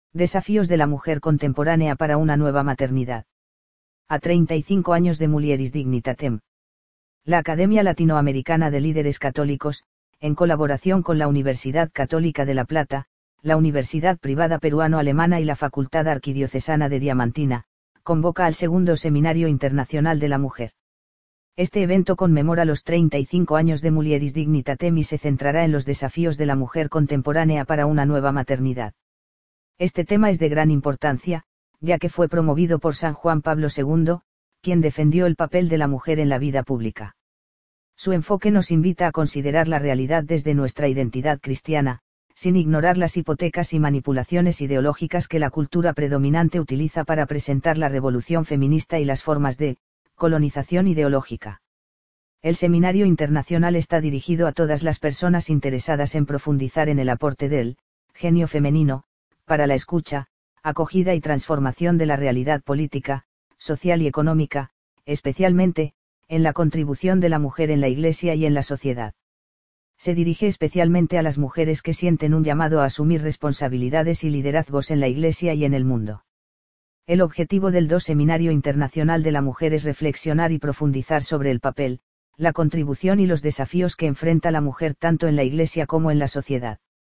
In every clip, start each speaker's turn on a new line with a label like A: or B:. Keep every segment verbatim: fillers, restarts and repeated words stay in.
A: Desafíos de la mujer contemporánea para una nueva maternidad. A treinta y cinco años de Mulieris Dignitatem. La Academia Latinoamericana de Líderes Católicos, en colaboración con la Universidad Católica de La Plata, la Universidad Privada Peruano-Alemana y la Facultad Arquidiocesana de Diamantina, convoca al segundo Seminario Internacional de la Mujer. Este evento conmemora los treinta y cinco años de Mulieris Dignitatem y se centrará en los desafíos de la mujer contemporánea para una nueva maternidad. Este tema es de gran importancia, ya que fue promovido por San Juan Pablo segundo, quien defendió el papel de la mujer en la vida pública. Su enfoque nos invita a considerar la realidad desde nuestra identidad cristiana, sin ignorar las hipotecas y manipulaciones ideológicas que la cultura predominante utiliza para presentar la revolución feminista y las formas de colonización ideológica. El Seminario Internacional está dirigido a todas las personas interesadas en profundizar en el aporte del genio femenino, para la escucha, acogida y transformación de la realidad política, social y económica, especialmente, en la contribución de la mujer en la Iglesia y en la sociedad. Se dirige especialmente a las mujeres que sienten un llamado a asumir responsabilidades y liderazgos en la Iglesia y en el mundo. El objetivo del dos Seminario Internacional de la Mujer es reflexionar y profundizar sobre el papel, la contribución y los desafíos que enfrenta la mujer tanto en la Iglesia como en la sociedad.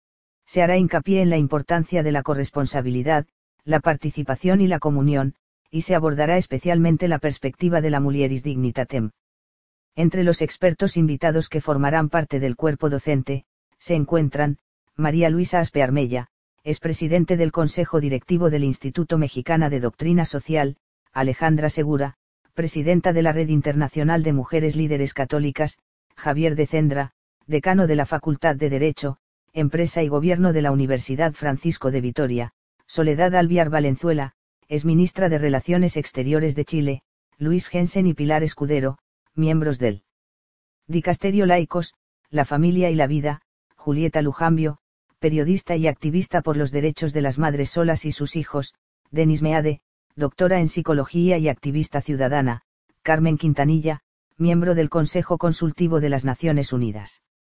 A: Se hará hincapié en la importancia de la corresponsabilidad, la participación y la comunión, y se abordará especialmente la perspectiva de la Mulieris Dignitatem. Entre los expertos invitados que formarán parte del cuerpo docente, se encuentran, María Luisa Aspe Armella, es presidente del Consejo Directivo del Instituto Mexicana de Doctrina Social, Alejandra Segura, presidenta de la Red Internacional de Mujeres Líderes Católicas, Javier de Cendra, decano de la Facultad de Derecho, Empresa y Gobierno de la Universidad Francisco de Vitoria, Soledad Alviar Valenzuela, es ministra de Relaciones Exteriores de Chile, Luis Jensen y Pilar Escudero, miembros del Dicasterio Laicos, la Familia y la Vida, Julieta Lujambio, periodista y activista por los derechos de las madres solas y sus hijos, Denis Meade, doctora en Psicología y activista ciudadana, Carmen Quintanilla, miembro del Consejo Consultivo de las Naciones Unidas.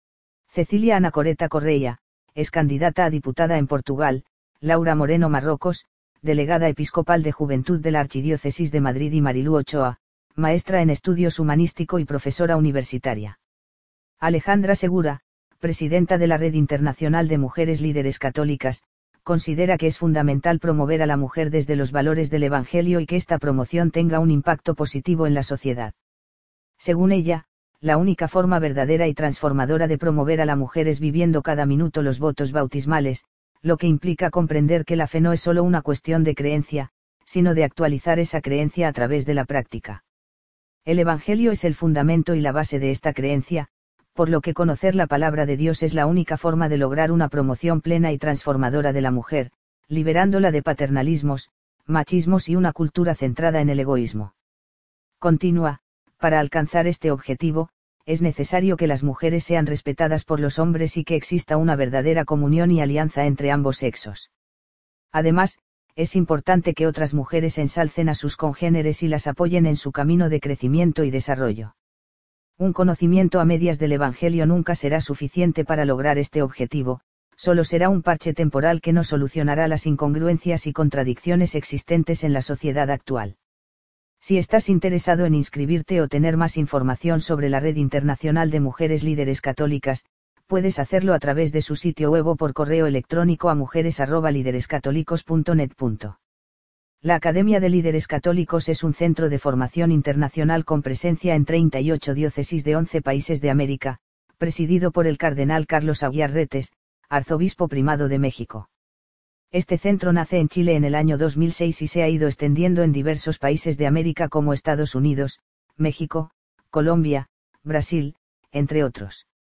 A: Cecilia Anacoreta Correia, es candidata a diputada en Portugal, Laura Moreno Marrocos, delegada episcopal de Juventud de la Archidiócesis de Madrid y Marilú Ochoa, maestra en estudios humanístico y profesora universitaria. Alejandra Segura, presidenta de la Red Internacional de Mujeres Líderes Católicas, considera que es fundamental promover a la mujer desde los valores del Evangelio y que esta promoción tenga un impacto positivo en la sociedad. Según ella, la única forma verdadera y transformadora de promover a la mujer es viviendo cada minuto los votos bautismales, lo que implica comprender que la fe no es solo una cuestión de creencia, sino de actualizar esa creencia a través de la práctica. El Evangelio es el fundamento y la base de esta creencia, por lo que conocer la palabra de Dios es la única forma de lograr una promoción plena y transformadora de la mujer, liberándola de paternalismos, machismos y una cultura centrada en el egoísmo. Continúa, para alcanzar este objetivo, es necesario que las mujeres sean respetadas por los hombres y que exista una verdadera comunión y alianza entre ambos sexos. Además, es importante que otras mujeres ensalcen a sus congéneres y las apoyen en su camino de crecimiento y desarrollo. Un conocimiento a medias del Evangelio nunca será suficiente para lograr este objetivo, solo será un parche temporal que no solucionará las incongruencias y contradicciones existentes en la sociedad actual. Si estás interesado en inscribirte o tener más información sobre la Red Internacional de Mujeres Líderes Católicas, puedes hacerlo a través de su sitio web o por correo electrónico a mujeres arroba liderescatólicos punto net. La Academia de Líderes Católicos es un centro de formación internacional con presencia en treinta y ocho diócesis de once países de América, presidido por el cardenal Carlos Aguiar Retes, arzobispo primado de México. Este centro nace en Chile en el año dos mil seis y se ha ido extendiendo en diversos países de América como Estados Unidos, México, Colombia, Brasil, entre otros.